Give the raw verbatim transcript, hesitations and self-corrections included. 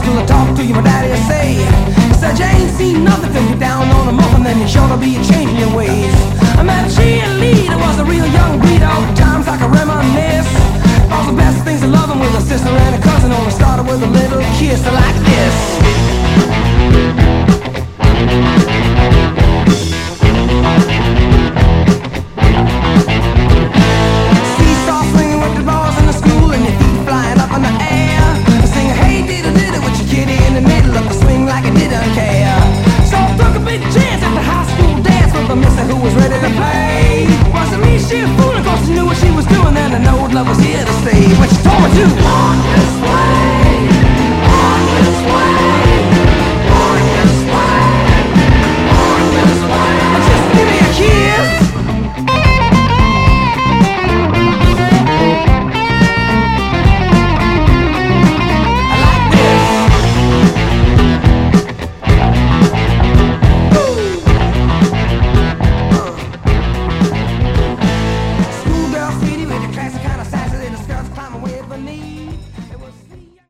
till I talk to you, my daddy will say. He said, you ain't seen nothing till you're down on a muffin, then you're sure to be changing your ways. I met a cheerleader, was a real young breed, all the times I can reminisce. All the best things of loving with a sister and a cousin, only started with a little kiss. I like